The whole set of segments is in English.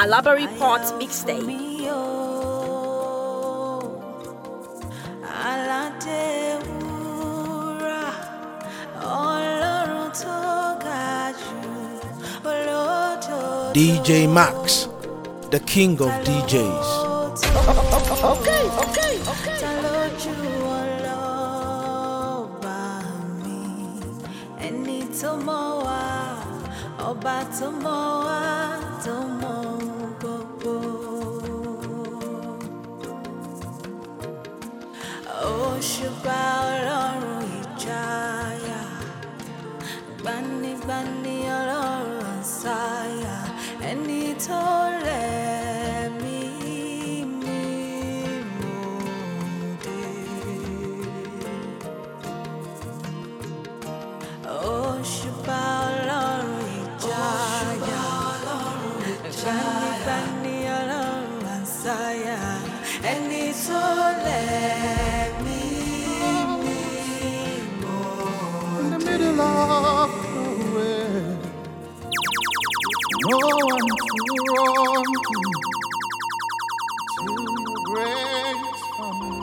Alaba Report Mixtape. DJ Max, the king of DJs. Okay. No one to run to your grace for me.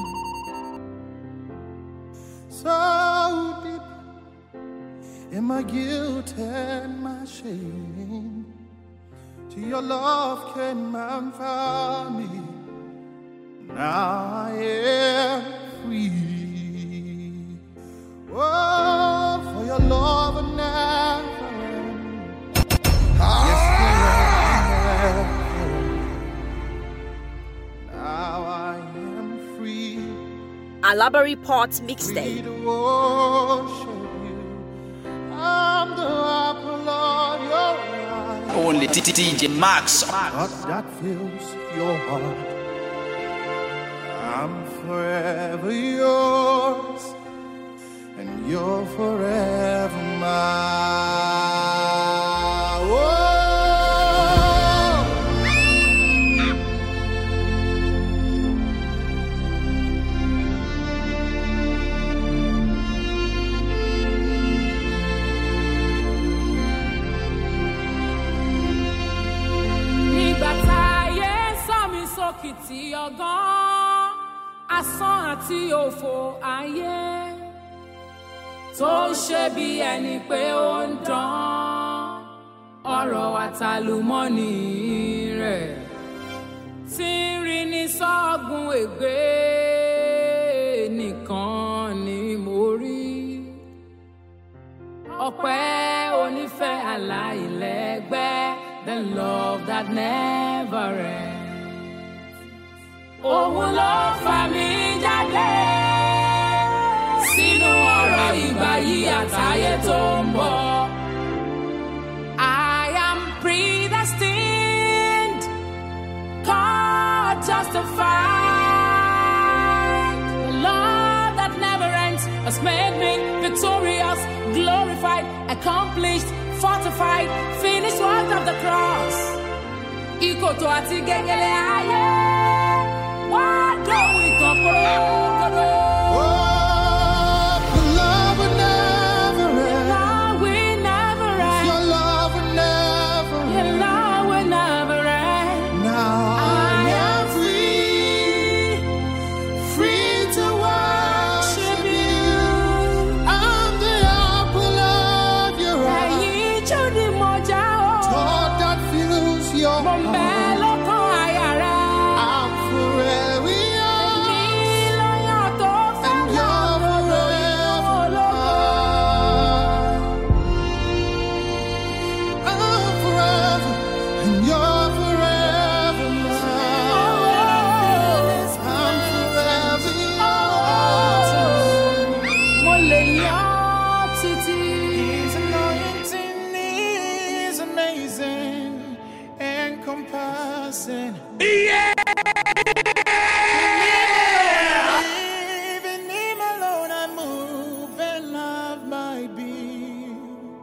So deep in my guilt and my shame, to your love came and found me. Now I am free. Oh, for your love and never. Now I am free. Alaba Report Mixtape. To worship you. I'm the apple of your eye. Only DJ Max. But that fills your heart. I'm forever yours, and you're forever mine. Kìtì ọgán asán àti òfò ayé tó ń ṣe bí ẹni pé ó ń dán ọ̀rọ̀ àtàlùmọ́nì rẹ̀ tí ń rí ní sọ́gun ègbé nìkan ni mo rí ọpẹ́ onífẹ́ aláìlẹ́gbẹ́ the love that never ends. Òun ló fà mí jáde sínú ọ̀rọ̀ ìgbà yìí àtayé tó ń bọ̀. I am predestined, God justified. The love that never ends has made me victorious, glorified, accomplished, fortified, finished work of the cross. Ìkòtò àti gẹ́gẹ́lẹ́ ayé. Why don't we come for Oh, your love will never end. love will never end. Your love will never Your end. love will never end. Now I am free, free to worship you. I'm the apple of your eye. Ẹ̀yin tó di mọ́jà o. Thought that fills your Mo ń bẹ heart. lọ́kàn àyà rẹ̀. I'm forever yours, Ní lọ́yàn tó fẹ́ and you're forever mine. I'm forever, and you're forever mine. I'm forever yours. Mo lè yàn títí. His anointing is amazing, encompassing. Even him alone I move and love my being.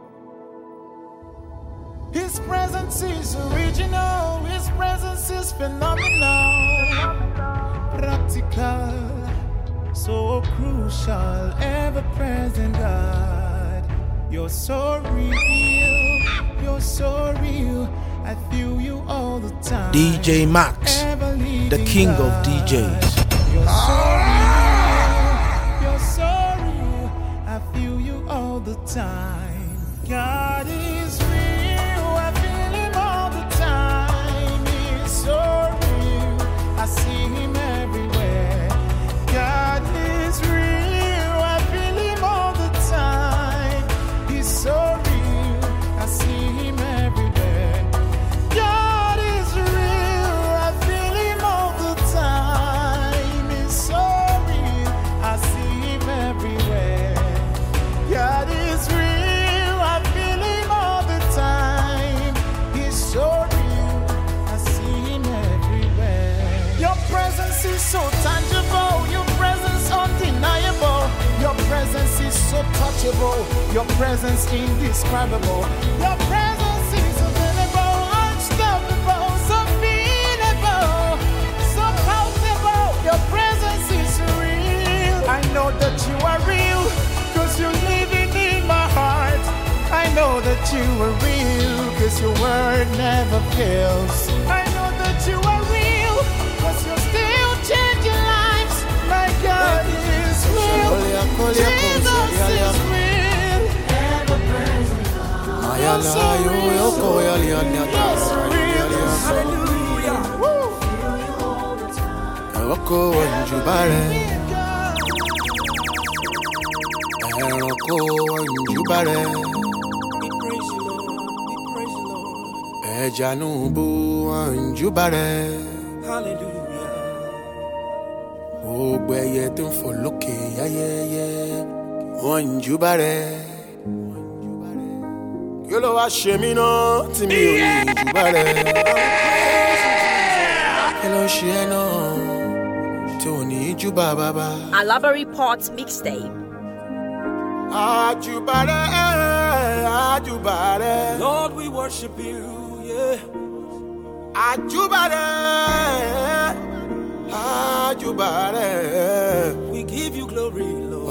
His presence is original, his presence is phenomenal, practical, so crucial, ever present God. You're so real. You're so real. I feel you all the time. DJ Max, the king of DJs. You're so real. You're so real. I feel you all the time. God is real. I feel him all the time. He's so real. I see him everywhere. God is real. I feel him all the time. He's so real. I see him everywhere. God is real. I feel him all the time. He's so real. I see him everywhere. God is real. I feel him all the time. He's so real. I see him everywhere. Your presence is so tangible. Your presence undeniable. Your presence is so touchable. Your presence indescribable. Your presence is available, unstoppable, so feelable, so palpable. Your presence is real. I know that you are real, cause you're living in my heart. I know that you are real, cause your word never fails. I know that you are real, cause you're still changing lives. My God is real. Jesus is real. You're so real. You're so real. Hallelujah. Alabari Port Mixtape. Lord, we worship you, yeah. We give you glory, Lord.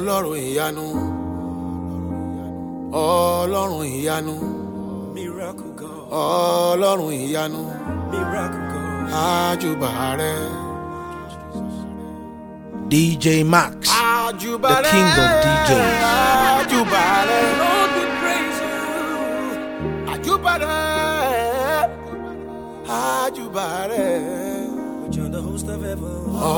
Miracle God. Miracle God. DJ Max, the king of DJs. Lord, we praise you. But you're the host of heaven.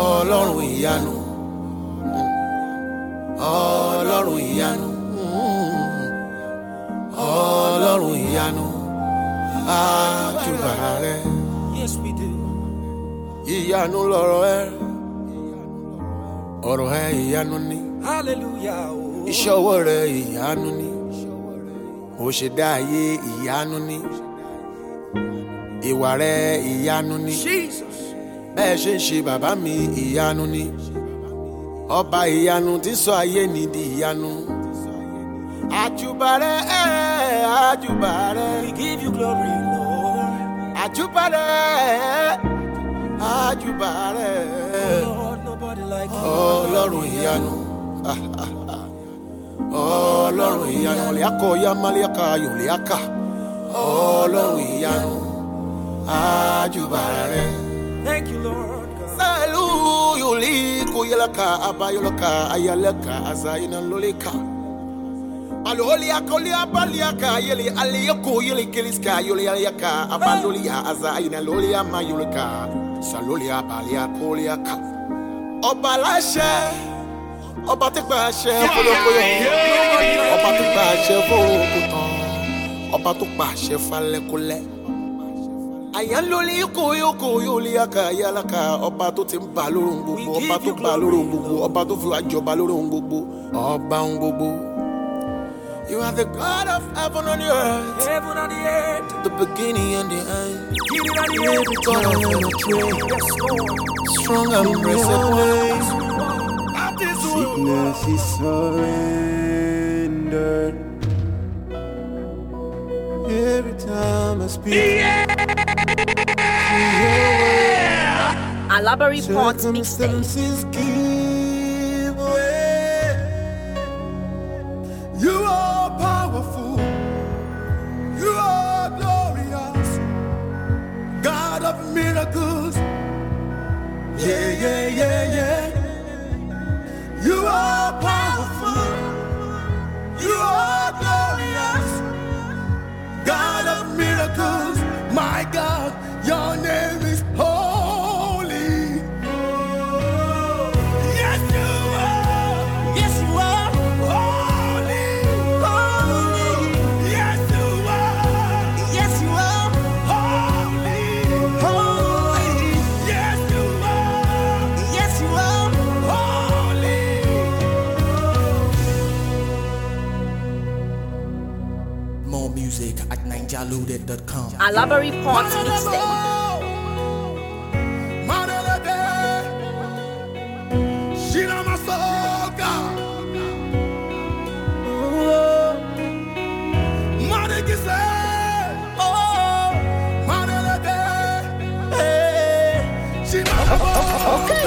Yes, we do. Hallelujah. Jesus. We give you glory, Lord. Lord, nobody like you. Thank you, Lord God. Alolia kolia baliaka yeli aliyako yeli kiliska yoli aliaka abalolia azaina lolia mayulika salolia balia koliaka obalashe obatikbashe folokoyo obatikbashe folokoton obatukbashe falekule ayaloli koyo yoliaka yalaka obato timba lorungugu obatukba lorungugu obato fi ajoba lorungugu oba nggugu. You are the God of heaven and the earth. Heaven and the earth. The beginning and the end. Beginning and the end. God of Yes, Lord. strong and blessed ways. Sickness is surrendered. Every time I speak, Alabari Port Mixtape. circumstances give way. You are powerful. miracles. Yeah, yeah, yeah, yeah. You are powerful. You are glorious. God of miracles. My God, your name is holy. Yes, you are. Yes, you are. Holy. Holy. Yes, you are. Yes, you are. Holy. Holy. Yes, you are. Yes, you are. Holy. More music at ninjalude.com. Alaba Report Mixtape. Okay.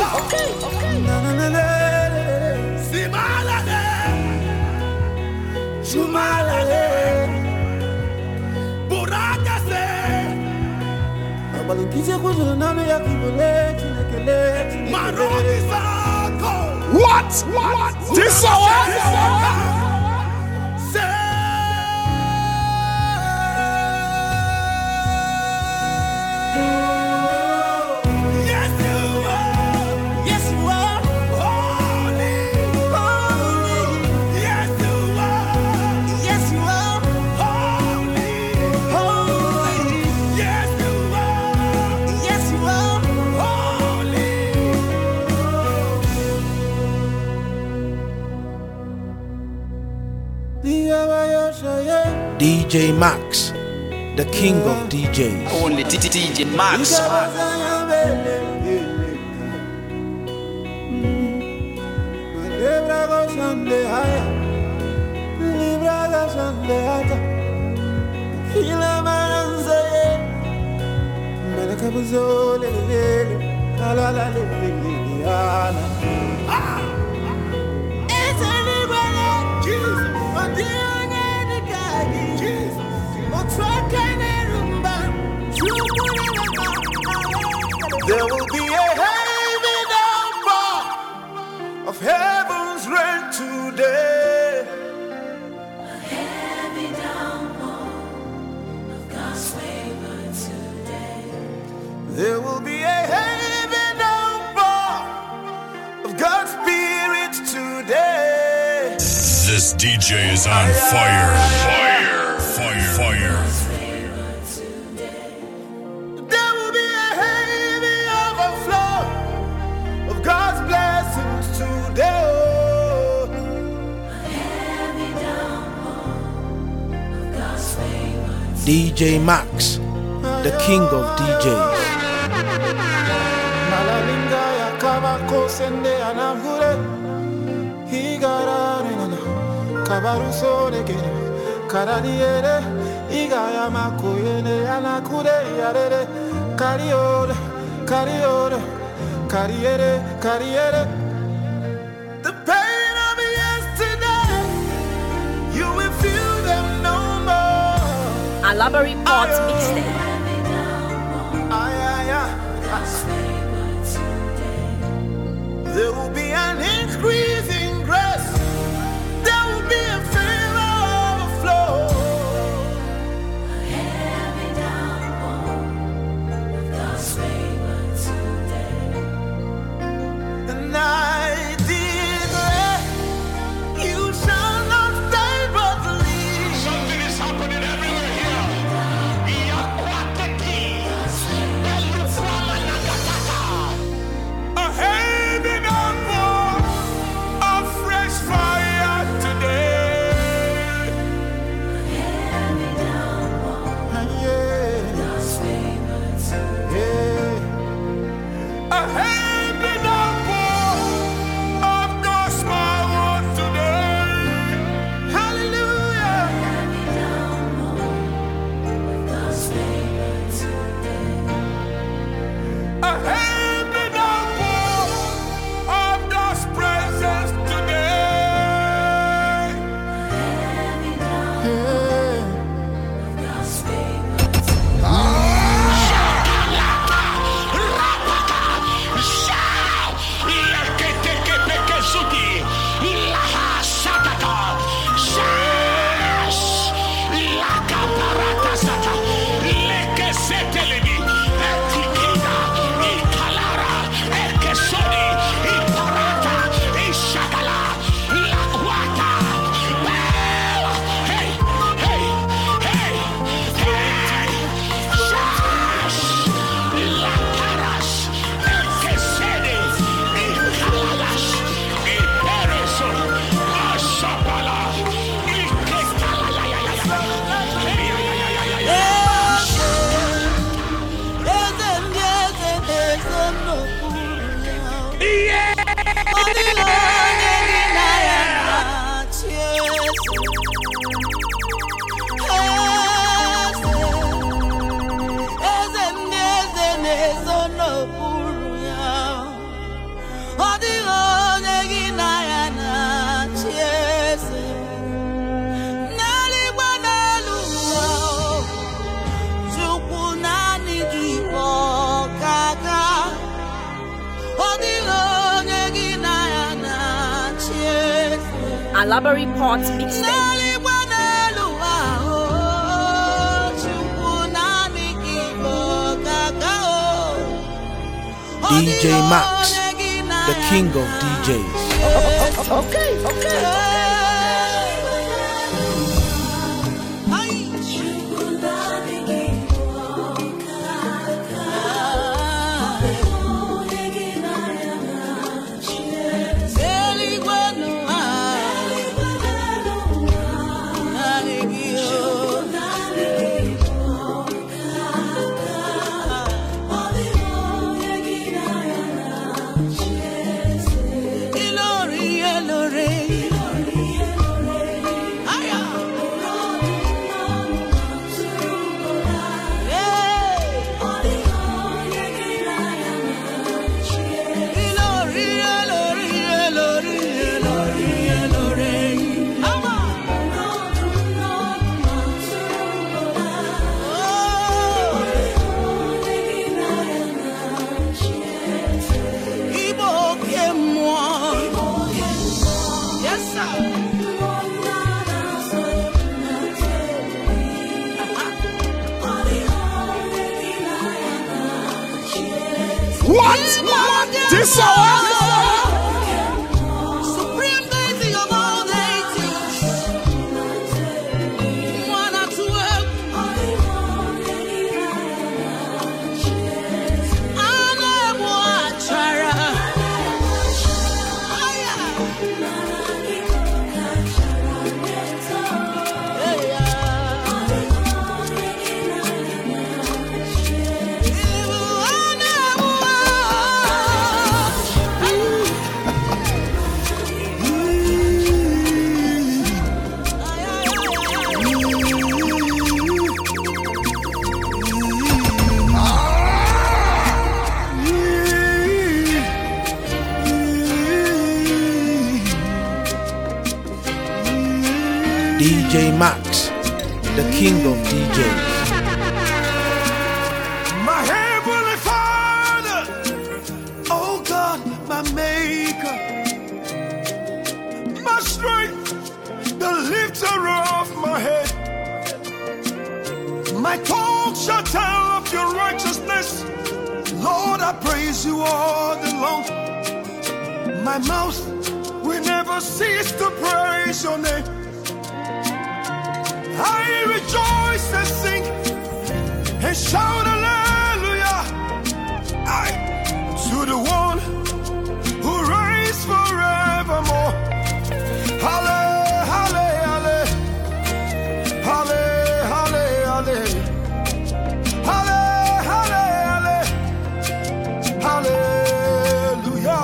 What? This hour? DJ Max, the king of DJs. Only DJ Max. There will be a heavy downpour of heaven's rain today. A heavy downpour of God's favor today. There will be a heavy downpour of God's Spirit today. This DJ is on fire. There will be a heavy overflow of God's blessings today. A heavy downpour of God's favor today. DJ Max, the king of DJs. Malalinga ya kabako sende anavure higararena kabarusonege karaniere igaya makoyene anakure yarere kariore kariere. The pain of yesterday, you will feel them no more. Alaba Report Mixtape. There will be an increase in grace. There will be a favor overflow. A heavy downpour of God's favor today. And I declare, you shall not stay but leave. Something is happening everywhere here. A heavy downpour Alaba Report Mixtape. DJ Max, the king of DJs. Okay. What? This hour? Supreme deity of all deities. One or two. DJ Max, the king of DJs. My heavenly Father, oh God, my maker, my strength, the lifter of my head. My tongue shall tell of your righteousness. Lord, I praise you all day long. My mouth will never cease to praise your name. I rejoice and sing and shout hallelujah to the one who reigns forevermore. Hallelujah, hallelujah, hallelujah, hallelujah, hallelujah,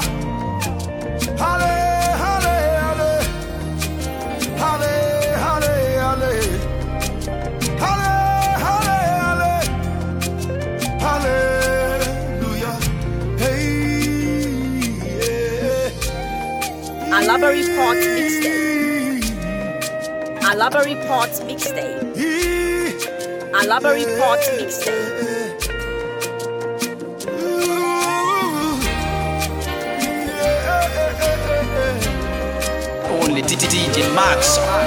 Alaba Report Mixtape. Alaba Report Mixtape. Alaba Report Mixtape. Only DJ Max.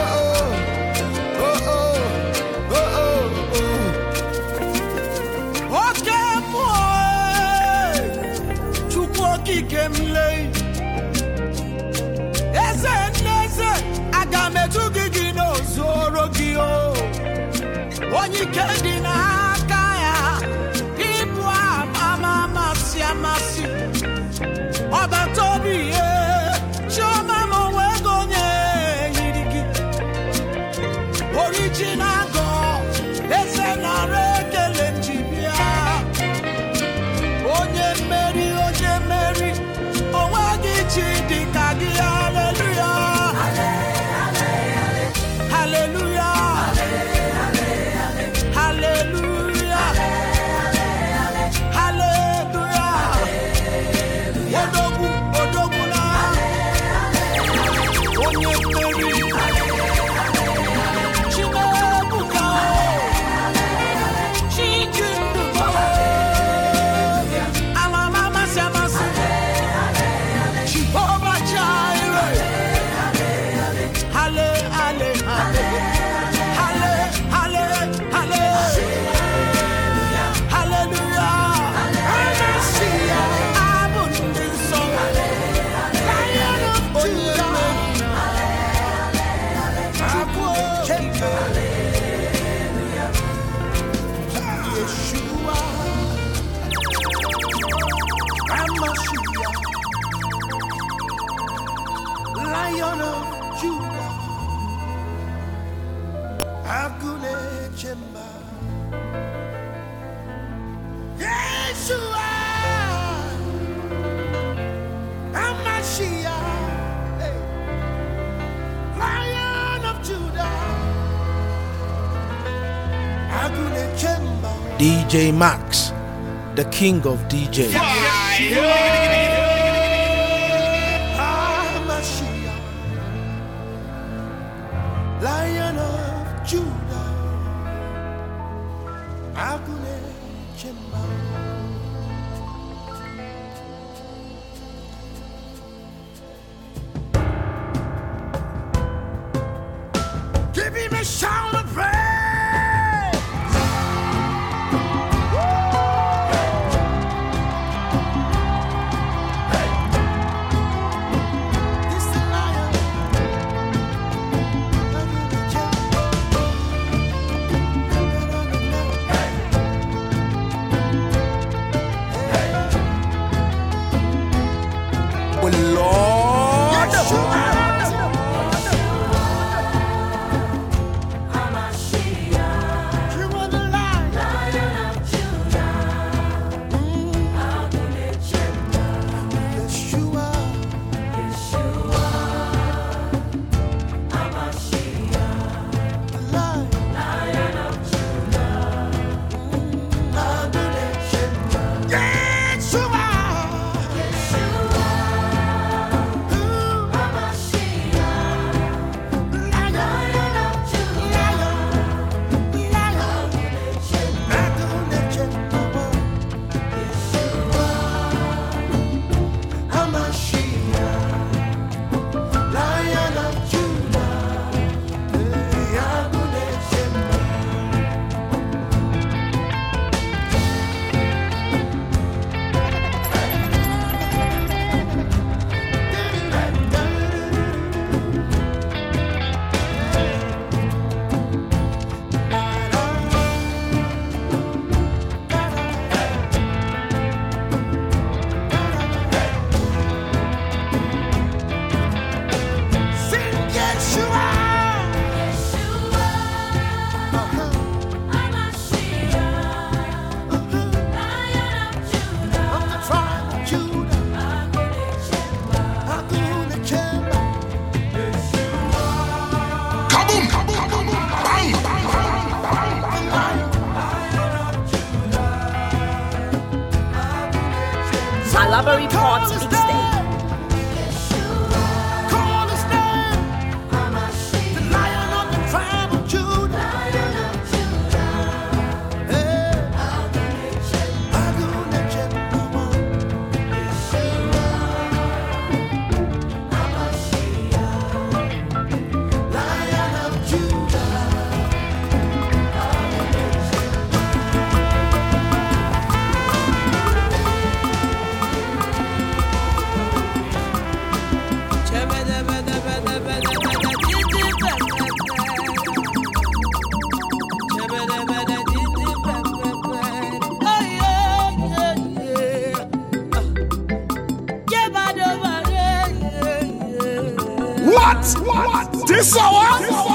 Onye kendi na aka ya ibu ama masi amasi obatobi ye choma mo wegonye yiriki original God ese na rekele njibia onye meri owagi chidi kagi hallelujah hallelujah hallelujah. Yeshua, Hamashiach, Lion of Judah, Agune Chemba, DJ Max, the king of DJs. Hamashiach, Lion of Judah, Agune Chemba. Give him a shout of praise. He's the lion. Oh Lord, You are the lion. Yeshua. Alaba Report Mixtape. Call his name, the Lion of the tribe of Judah. Hey, Agune Chemba. Lion of Judah. What? This hour?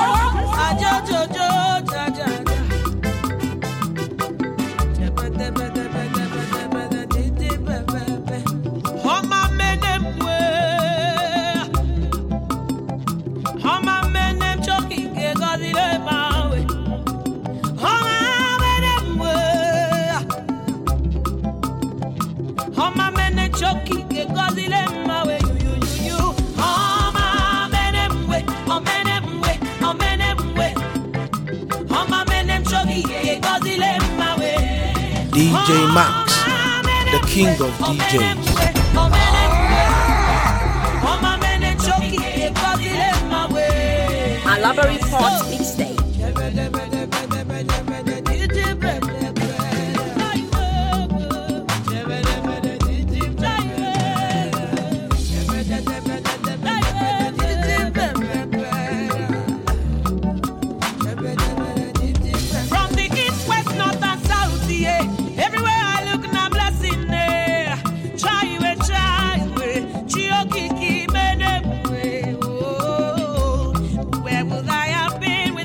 DJ Max, the king of DJs. Alaba Report Mixtape. From the east, west, north, and south, yeah. Everywhere I look, now blessing there. Chai, Chiokiki, Where would I have been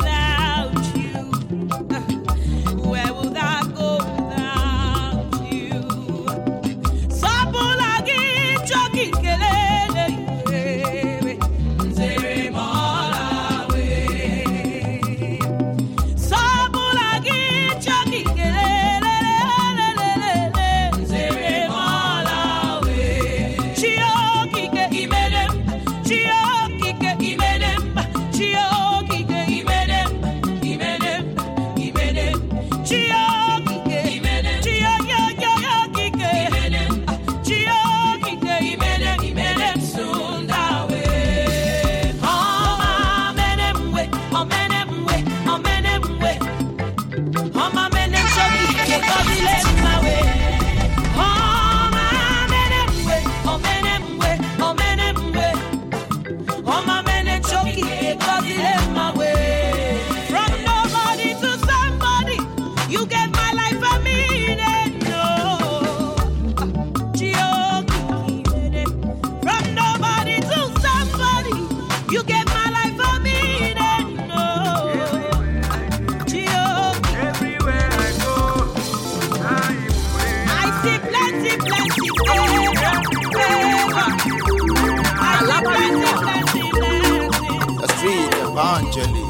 Evangelist.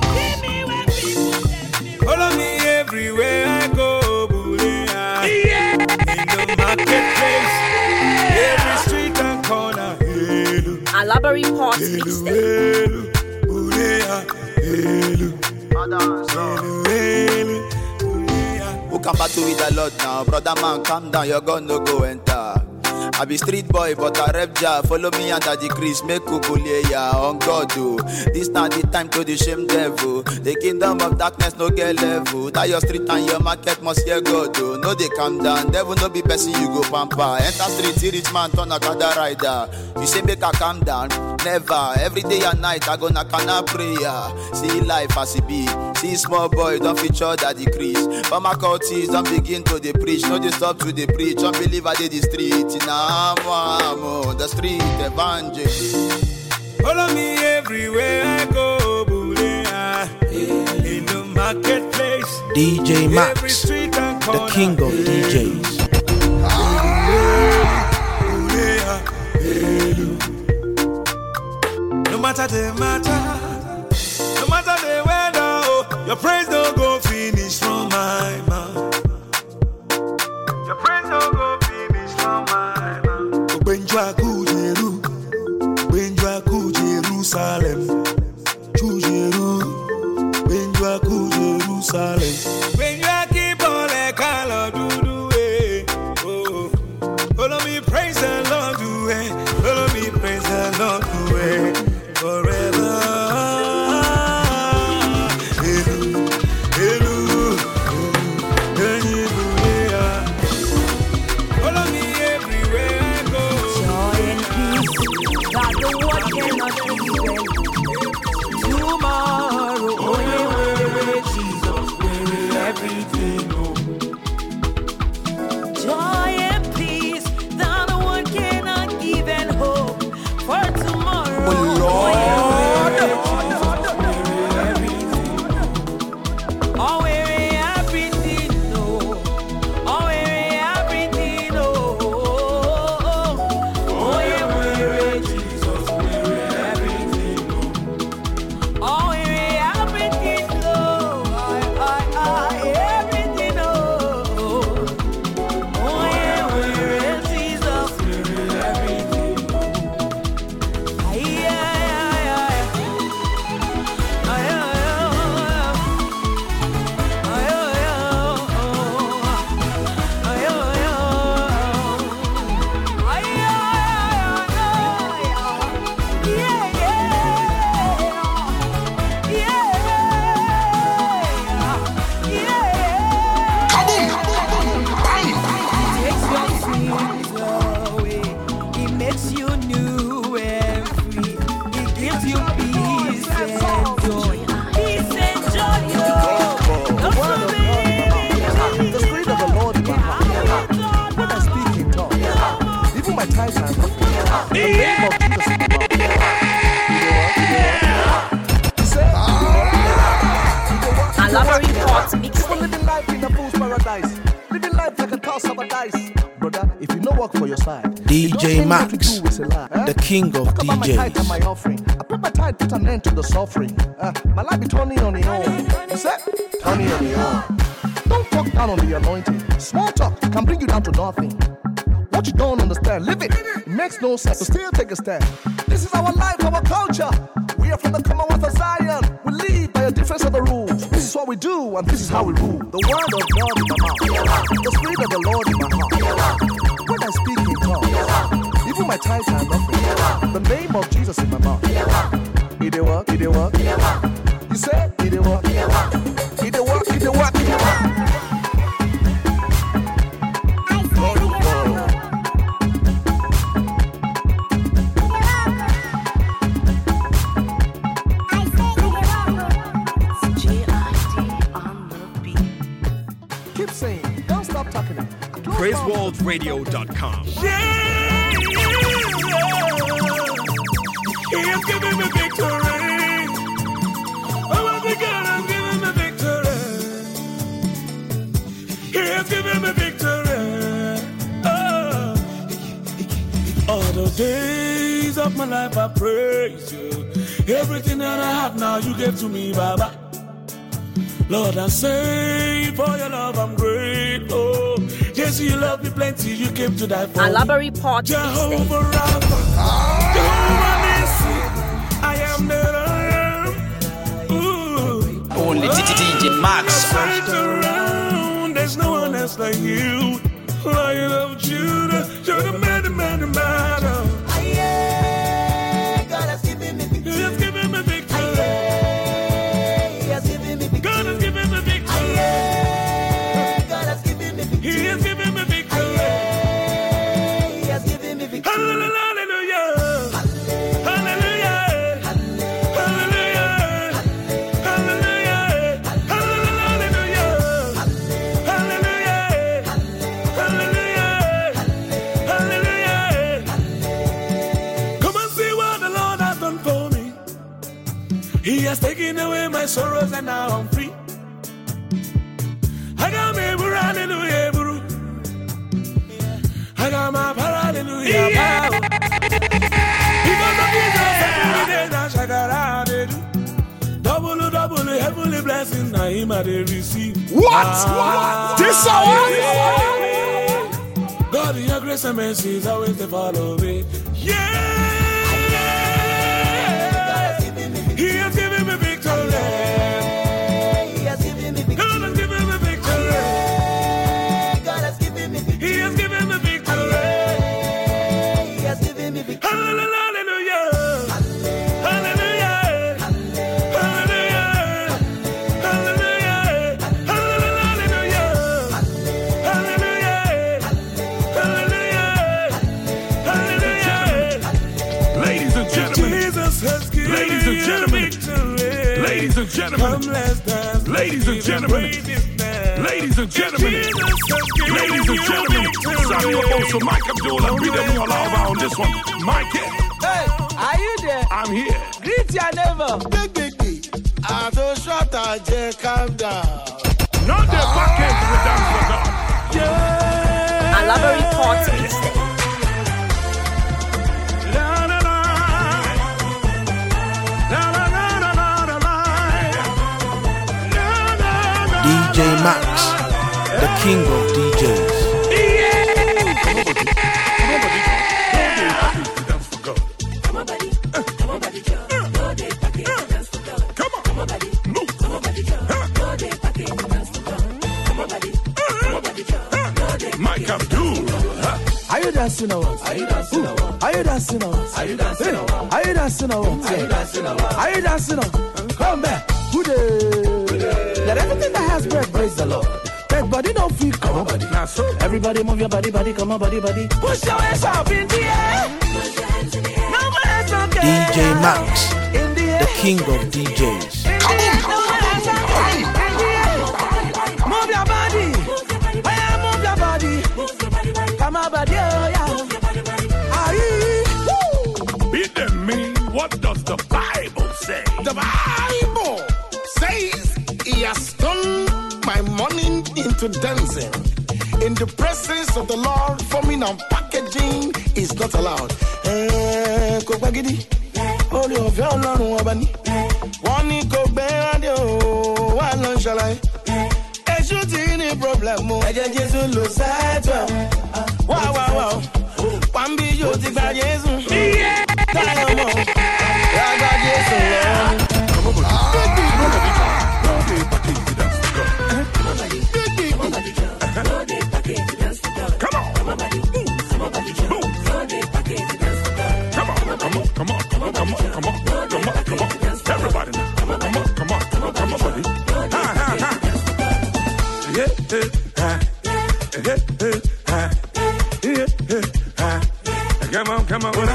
Follow me everywhere I go, Bulea. In the marketplace, every street and corner. Alaba Report Mixtape. Who can battle with the Lord now? Brother man, calm down, you're gonna go enter. I be street boy, but I rep ja. Follow me under the crease, make kubule ya on God do. This not the time to the shame devil. The kingdom of darkness no get level. That your street and your market must hear God do. No they calm down, devil no be person you go pamper. Enter street, see rich man turn a gather rider. You say make I calm down, never. Every day and night I gonna canna prayer. See life as it be. See small boy don't feature that decrease. But my cultists don't begin to the preach. No they stop to the preach. Unbeliever they the street. The street evangelist. Follow me everywhere I go, Bulea. In the marketplace, DJ Max, the king of DJs. No matter the matter, no matter the weather, oh, your praise don't go finish from my mouth. Your praise don't go finish from my mouth. Benjwa ku Jerusalem, Benjwa ku Jerusalem. Benjwa keep all the color do oh. Follow me, praise the Lord do it. Follow me, praise the Lord do it forever. DJ Max, the king of DJs. I put my tithe, put an end to the suffering. My life be turning on the own. You said? Turning on the own. Don't talk down on the anointing. Small talk can bring you down to nothing. What you don't understand, live it. It makes no sense to still take a stand. This is our life, our culture. We are from the Commonwealth of Zion. We live by a difference of the rules. This is what we do, and this is how we rule. The word of God in my mouth. The spirit of the Lord in my heart. When I speak in tongues, even my tithes are nothing. The name of Jesus in my mouth. It work, it work. You say it work. It work, it work. Keep saying, don't stop talking it. PraiseWorldRadio.com. He has given me victory. Oh my God, I'm giving me victory. He has given me victory. Oh. All the days of my life I praise you. Everything that I have now, you gave to me, Baba. Lord, I say for your love, I'm grateful. Yes, you love me plenty, you came to die for me. Alabari Port Jehovah Rapha, Jehovah Nissi, I am that I am. Ooh. Only DJ Max. There's no one else like you. Lion of Judah, you're the man. God has given me victory. He has given me victory. He has given me victory. God has given me victory. God has given me victory. He has given me victory. He has given me victory. Hallelujah. He has taken away my sorrows and now I'm free. I got me hallelujah, bro. I got my hallelujah. Yeah. Because of Jesus, every day now shakara they do. Double heavenly blessing now him I they receive. What? This hour? God in your grace and mercy is always to follow me. Yeah. He has given me victory. He has given me victory. God has given me victory. God has given me victory. He has given me victory. He has given me victory. Hallelujah. Hallelujah. Hallelujah. Hallelujah. Hallelujah. Hallelujah. Hallelujah. Ladies and gentlemen. Jesus has given Ladies and gentlemen. Ladies and gentlemen. Come, let's dance. Ladies and gentlemen. Ladies and gentlemen. Ladies and gentlemen. Samuel Bosso, Mike Abdullah, be there more loud on this one. Mike. Hey, are you there? I'm here. Greet your neighbor. Big. I don't shut up, calm down. Not the back end to the dance for God. Yeah. Alabari Port Mixtape. DJ Max, the king of DJs. Mike Abdul. Are you dancing or what? Are you dancing or what? Are you dancing or what? Are you dancing or what? Are you dancing or what? Are you dancing or what? Are you dancing or what? Come back. Good day. Let everything that has breath praise the Lord. Breath body don't feel. Come on, body. Everybody move your body. Come on, body. Push your hands up in the air. No man's okay. DJ Max, the king of DJs. Come on. Move your body. Move your body. Come on, body. Beat them me. What does the Bible say? The Bible says he has turned my morning into dancing. In the presence of the Lord, forming and packaging is not allowed. Kopagidi, Holy of your Lord, Wabani. One go beyond you, one shall I? A shooting problem, I just lose that. Wow. One be you, the Jesus. Yeah. I got Come on. Everybody now. Come on, buddy. Come on.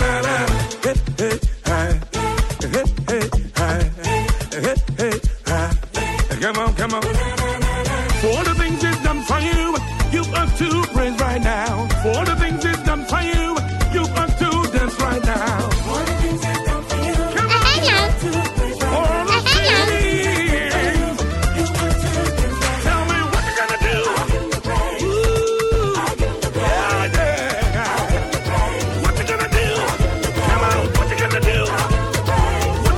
Come on. For the things it's done for you, you have to praise right now. For the things it's done for you, you have to dance right now. For the things it's done for you, come on. All the things, tell me what you're gonna do. What you gonna do? Come on, what you gonna do?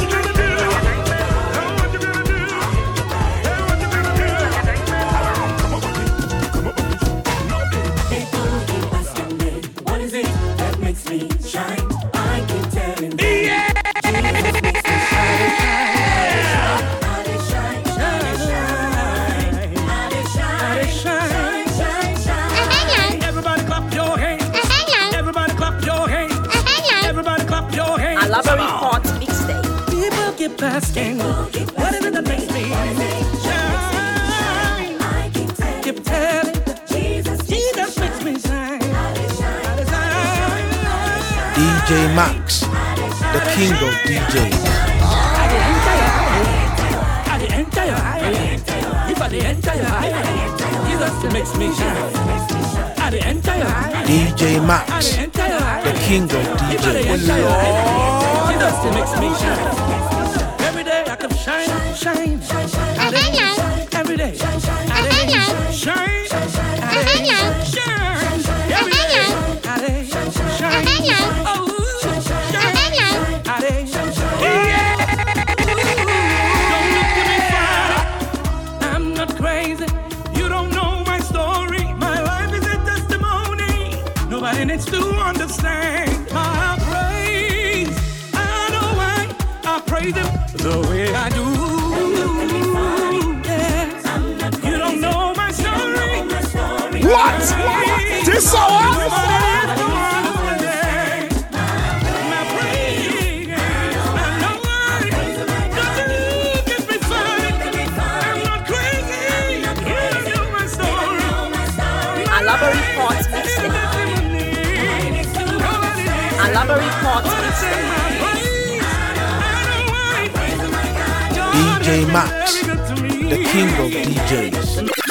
keep asking, what is it that makes me shine? Keep telling, Jesus makes me shine. DJ Max, the king of DJs. Jesus makes me shine. DJ Max, the king of DJs. Jesus makes me shine. Every day I can shine, shine. Every day, shine, shine. Every day, shine. Oh, and it's to understand my praise. I know why I praise him the way I do. Yes. You don't know my story. What? This song? DJ Max, the king of DJs.